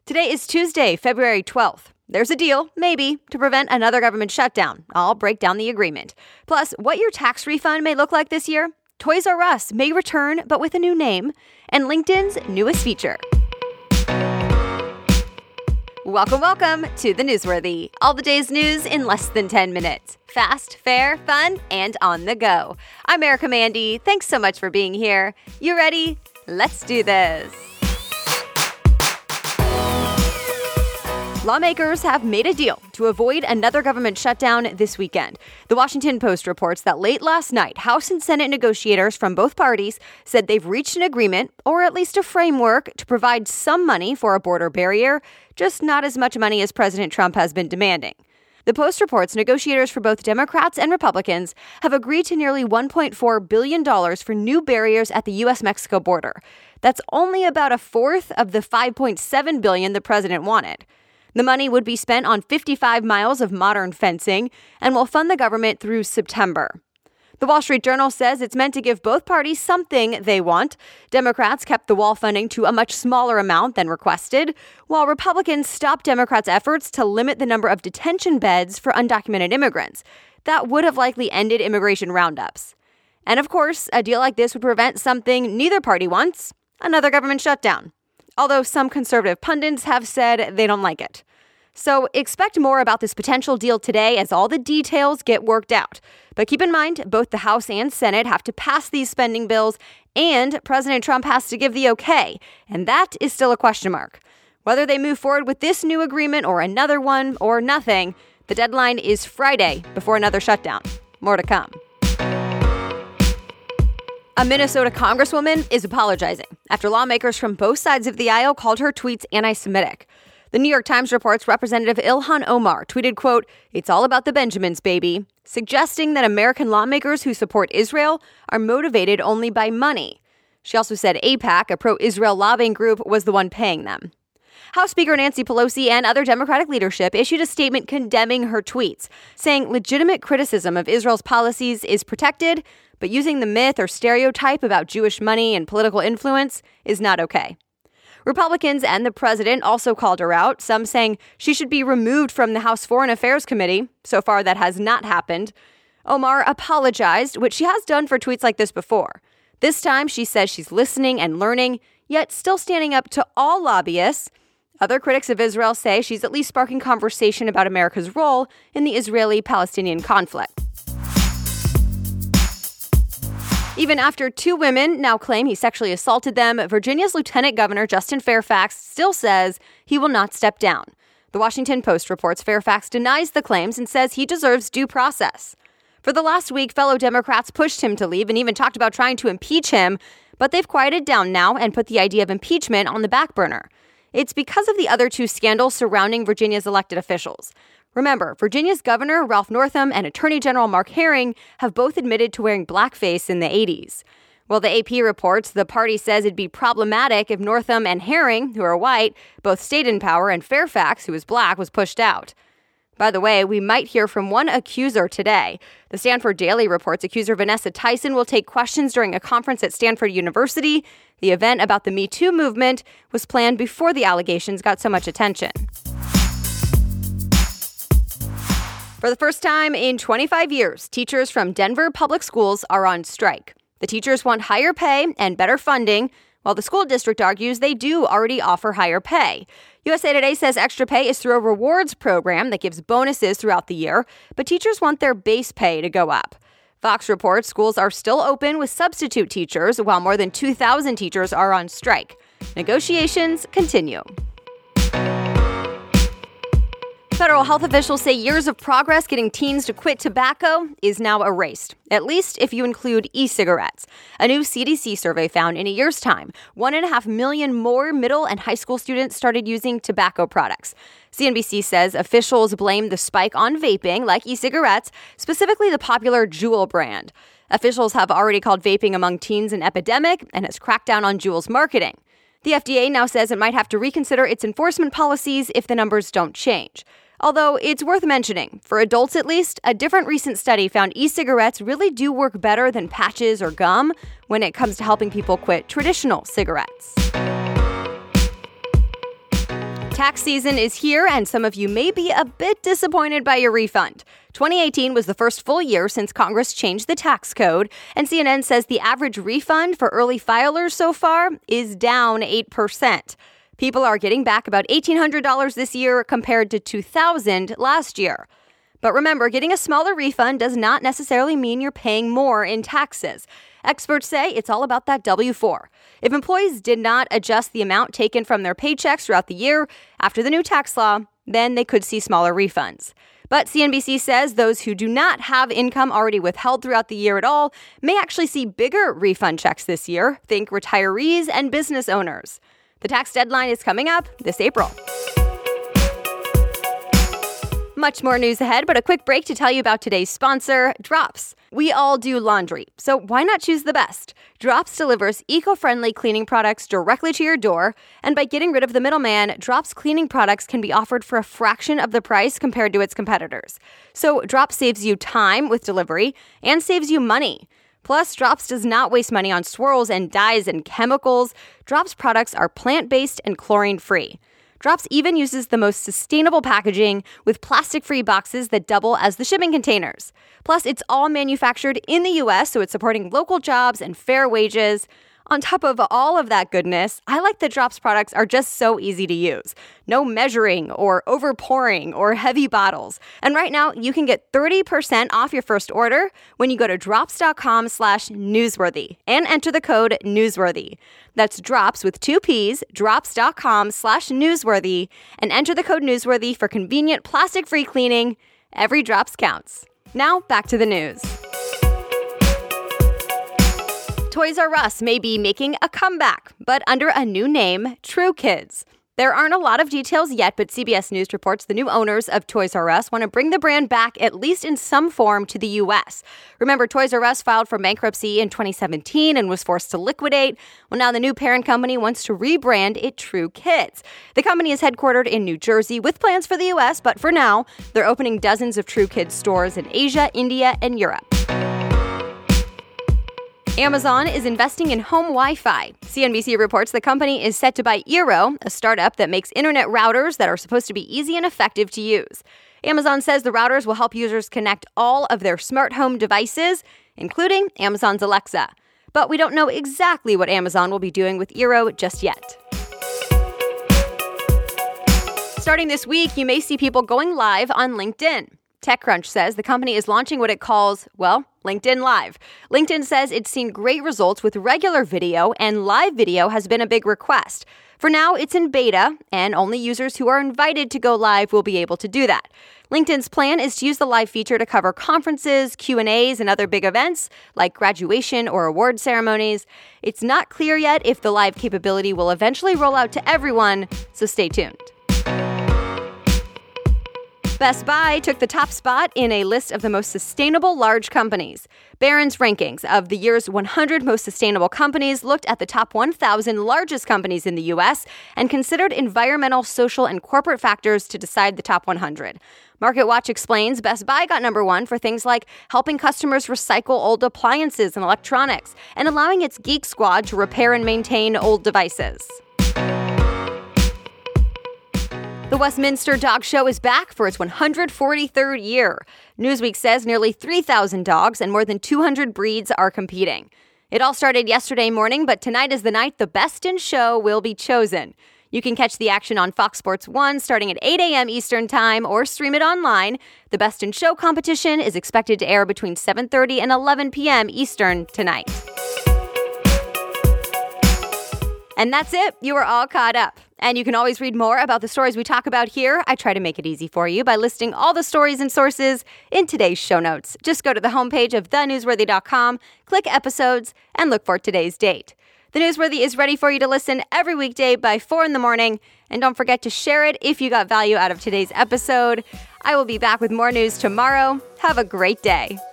Today is Tuesday, February 12th. There's a deal, maybe, to prevent another government shutdown. I'll break down the agreement. Plus, what your tax refund may look like this year. Toys R Us may return, but with a new name. And LinkedIn's newest feature. Welcome to The Newsworthy. All the day's news in less than 10 minutes. Fast, fair, fun, and on the go. I'm Erica Mandy. Thanks so much for being here. You ready? Let's do this. Lawmakers have made a deal to avoid another government shutdown this weekend. The Washington Post reports that late last night, House and Senate negotiators from both parties said they've reached an agreement, or at least a framework, to provide some money for a border barrier, just not as much money as President Trump has been demanding. The Post reports negotiators for both Democrats and Republicans have agreed to nearly $1.4 billion for new barriers at the U.S.-Mexico border. That's only about a fourth of the $5.7 billion the president wanted. The money would be spent on 55 miles of modern fencing and will fund the government through September. The Wall Street Journal says it's meant to give both parties something they want. Democrats kept the wall funding to a much smaller amount than requested, while Republicans stopped Democrats' efforts to limit the number of detention beds for undocumented immigrants. That would have likely ended immigration roundups. And of course, a deal like this would prevent something neither party wants, another government shutdown. Although some conservative pundits have said they don't like it. So expect more about this potential deal today as all the details get worked out. But keep in mind, both the House and Senate have to pass these spending bills, and President Trump has to give the okay. And that is still a question mark. Whether they move forward with this new agreement or another one or nothing, the deadline is Friday before another shutdown. More to come. A Minnesota congresswoman is apologizing after lawmakers from both sides of the aisle called her tweets anti-Semitic. The New York Times reports Representative Ilhan Omar tweeted, quote, "It's all about the Benjamins, baby," suggesting that American lawmakers who support Israel are motivated only by money. She also said AIPAC, a pro-Israel lobbying group, was the one paying them. House Speaker Nancy Pelosi and other Democratic leadership issued a statement condemning her tweets, saying legitimate criticism of Israel's policies is protected, but using the myth or stereotype about Jewish money and political influence is not okay. Republicans and the president also called her out, some saying she should be removed from the House Foreign Affairs Committee. So far, that has not happened. Omar apologized, which she has done for tweets like this before. This time, she says she's listening and learning, yet still standing up to all lobbyists. Other critics of Israel say she's at least sparking conversation about America's role in the Israeli-Palestinian conflict. Even after two women now claim he sexually assaulted them, Virginia's Lieutenant Governor Justin Fairfax still says he will not step down. The Washington Post reports Fairfax denies the claims and says he deserves due process. For the last week, fellow Democrats pushed him to leave and even talked about trying to impeach him, but they've quieted down now and put the idea of impeachment on the back burner. It's because of the other two scandals surrounding Virginia's elected officials. Remember, Virginia's Governor Ralph Northam and Attorney General Mark Herring have both admitted to wearing blackface in the 80s. Well, the AP reports the party says it'd be problematic if Northam and Herring, who are white, both stayed in power, and Fairfax, who is black, was pushed out. By the way, we might hear from one accuser today. The Stanford Daily reports accuser Vanessa Tyson will take questions during a conference at Stanford University. The event about the Me Too movement was planned before the allegations got so much attention. For the first time in 25 years, teachers from Denver public schools are on strike. The teachers want higher pay and better funding, while the school district argues they do already offer higher pay. USA Today says extra pay is through a rewards program that gives bonuses throughout the year, but teachers want their base pay to go up. Fox reports schools are still open with substitute teachers, while more than 2,000 teachers are on strike. Negotiations continue. Federal health officials say years of progress getting teens to quit tobacco is now erased, at least if you include e-cigarettes. A new CDC survey found in a year's time, 1.5 million more middle and high school students started using tobacco products. CNBC says officials blame the spike on vaping, like e-cigarettes, specifically the popular Juul brand. Officials have already called vaping among teens an epidemic and has cracked down on Juul's marketing. The FDA now says it might have to reconsider its enforcement policies if the numbers don't change. Although it's worth mentioning, for adults at least, a different recent study found e-cigarettes really do work better than patches or gum when it comes to helping people quit traditional cigarettes. Tax season is here, and some of you may be a bit disappointed by your refund. 2018 was the first full year since Congress changed the tax code, and CNN says the average refund for early filers so far is down 8%. People are getting back about $1,800 this year compared to $2,000 last year. But remember, getting a smaller refund does not necessarily mean you're paying more in taxes. Experts say it's all about that W-4. If employees did not adjust the amount taken from their paychecks throughout the year after the new tax law, then they could see smaller refunds. But CNBC says those who do not have income already withheld throughout the year at all may actually see bigger refund checks this year. Think retirees and business owners. The tax deadline is coming up this April. Much more news ahead, but a quick break to tell you about today's sponsor, Drops. We all do laundry, so why not choose the best? Drops delivers eco-friendly cleaning products directly to your door, and by getting rid of the middleman, Drops cleaning products can be offered for a fraction of the price compared to its competitors. So Drops saves you time with delivery and saves you money. Plus, Drops does not waste money on swirls and dyes and chemicals. Drops products are plant-based and chlorine-free. Drops even uses the most sustainable packaging with plastic-free boxes that double as the shipping containers. Plus, it's all manufactured in the U.S., so it's supporting local jobs and fair wages. On top of all of that goodness, I like that Drops products are just so easy to use. No measuring or over-pouring or heavy bottles. And right now, you can get 30% off your first order when you go to drops.com/newsworthy and enter the code newsworthy. That's Drops with 2 Ps, drops.com/newsworthy, and enter the code newsworthy for convenient plastic-free cleaning. Every Drops counts. Now, back to the news. Toys R Us may be making a comeback, but under a new name, True Kids. There aren't a lot of details yet, but CBS News reports the new owners of Toys R Us want to bring the brand back, at least in some form, to the U.S. Remember, Toys R Us filed for bankruptcy in 2017 and was forced to liquidate. Well, now the new parent company wants to rebrand it True Kids. The company is headquartered in New Jersey with plans for the U.S., but for now, they're opening dozens of True Kids stores in Asia, India, and Europe. Amazon is investing in home Wi-Fi. CNBC reports the company is set to buy Eero, a startup that makes internet routers that are supposed to be easy and effective to use. Amazon says the routers will help users connect all of their smart home devices, including Amazon's Alexa. But we don't know exactly what Amazon will be doing with Eero just yet. Starting this week, you may see people going live on LinkedIn. TechCrunch says the company is launching what it calls, LinkedIn Live. LinkedIn says it's seen great results with regular video, and live video has been a big request. For now, it's in beta, and only users who are invited to go live will be able to do that. LinkedIn's plan is to use the live feature to cover conferences, Q&As, and other big events like graduation or award ceremonies. It's not clear yet if the live capability will eventually roll out to everyone, so stay tuned. Best Buy took the top spot in a list of the most sustainable large companies. Barron's rankings of the year's 100 most sustainable companies looked at the top 1,000 largest companies in the U.S. and considered environmental, social, and corporate factors to decide the top 100. MarketWatch explains Best Buy got number one for things like helping customers recycle old appliances and electronics and allowing its Geek Squad to repair and maintain old devices. The Westminster Dog Show is back for its 143rd year. Newsweek says nearly 3,000 dogs and more than 200 breeds are competing. It all started yesterday morning, but tonight is the night the best in show will be chosen. You can catch the action on Fox Sports 1 starting at 8 a.m. Eastern Time or stream it online. The Best in Show competition is expected to air between 7:30 and 11 p.m. Eastern tonight. And that's it. You are all caught up. And you can always read more about the stories we talk about here. I try to make it easy for you by listing all the stories and sources in today's show notes. Just go to the homepage of thenewsworthy.com, click episodes, and look for today's date. The Newsworthy is ready for you to listen every weekday by 4 in the morning. And don't forget to share it if you got value out of today's episode. I will be back with more news tomorrow. Have a great day.